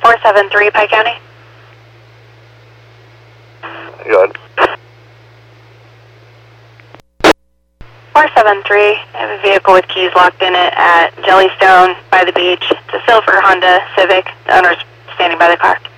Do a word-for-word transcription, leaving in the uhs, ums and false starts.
four seven three, Pike County. Good. four seven three, I have a vehicle with keys locked in it at Jellystone by the beach. It's a silver Honda Civic. The owner's standing by the car.